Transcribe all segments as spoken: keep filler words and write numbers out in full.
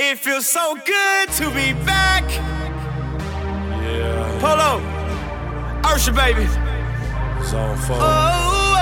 It feels so good to be back. Yeah. Polo, Ursha, baby. Zone four. Oh, oh.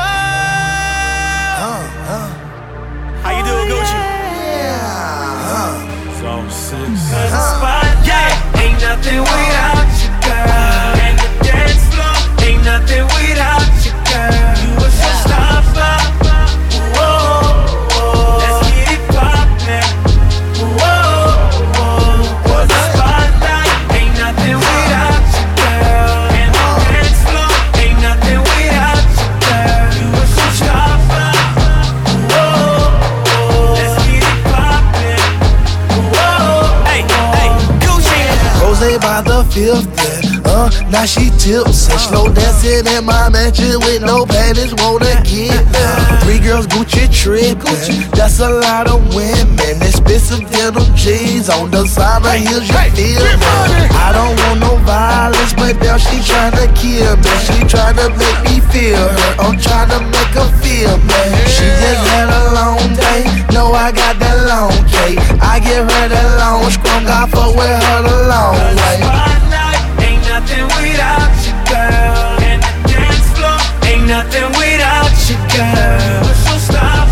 Uh, uh. How you doing, Gucci? Yeah. Uh. Zone six. Cause the spotlight ain't nothing without you, girl. And the dance floor ain't nothing without you, girl. You a showstopper. Whoa, whoa. Let's get it poppin'. Whoa, whoa. Cause the spotlight ain't nothing without you, girl. And the dance floor ain't nothing without you, girl. You a showstopper. Whoa, whoa. Let's get it poppin'. Whoa, hey, hey, Gucci. Rose by the fifth, yeah. Uh, now she tips and slow dancing in my mansion with no panties, wanna get down. Three girls Gucci trippin', that's a lot of women. Expensive denim jeans on the side of heels, you feel me? I don't want no violence, but now she tryna kill me. She tryna make me feel her, I'm tryna make her feel me. She just had a long day, know I got that long cake. I give her that long scrum, I fuck with her the long way. Spotlight ain't nothing without you, girl. And the dance floor ain't nothing without you, girl. So stop,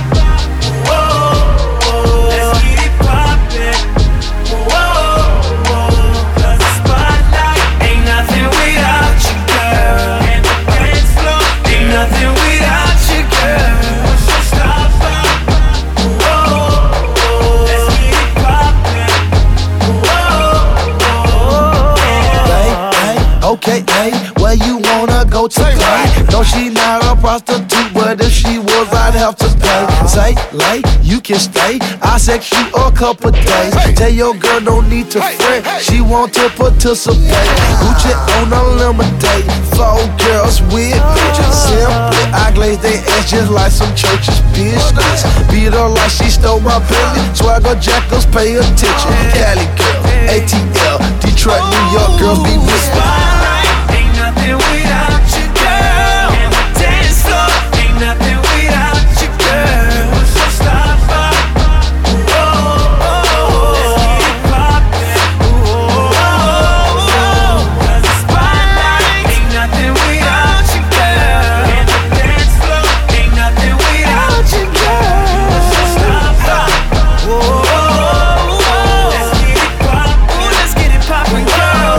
whoa, whoa. Let's get it poppin', whoa, whoa. Cause the spotlight ain't nothing without you, girl. And the dance floor ain't nothing without you, girl. So stop, whoa, whoa. Let's get it poppin', whoa, whoa. Hey, hey, okay, hey, where you wanna go tonight? No, she not a prostitute, but if she was, I'd have to pay. Say, lay, you can stay. I sex you a couple days. Tell your girl don't need to fret, she want to participate. Gucci on a lemonade, four girls with bitches. Simply, I glaze they ass just like some church's business. Beat her like she stole my Bentley. Swagger jackals, pay attention. Cali girl, A T L, Detroit, New York girls be whispering. Spotlight ain't nothing without you, girl. And the dance floor ain't nothing without you, girl. So stop, whoa, whoa. Let's get it poppin', whoa, whoa. Cause the spotlight ain't nothing without you, girl. And the dance floor ain't nothing without you, girl. So stop, whoa, whoa. Let's get it poppin', let's get it poppin', girl.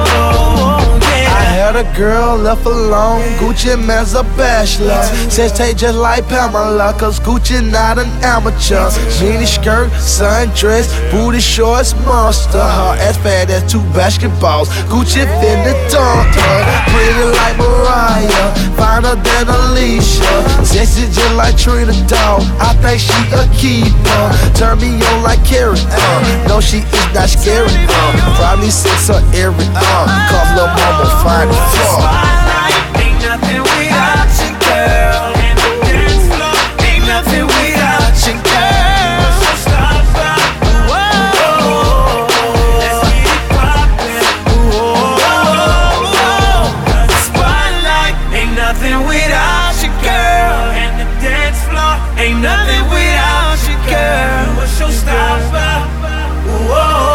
I had a girl left alone, Gucci man's a bachelor. Says take just like Pamela, cause Gucci not an amateur. Mini skirt, sundress, booty shorts, monster. Her ass fat as two basketballs, Gucci finna dunk her. Pretty like Mariah, finer than Alicia. Sexy just like Trina Dog, I think she a keeper. Turn me on like Carrie, uh. No, she is not scary, uh. Probably sex her every uh. Cause lil' mama fine as fuck. Spotlight ain't nothing without you, girl. And the dance floor ain't nothing without you, girl. So stop, whoa, let's get it poppin', whoa, cause the spotlight ain't nothing without you, girl. And the dance floor ain't nothing without you, girl. So stop, whoa.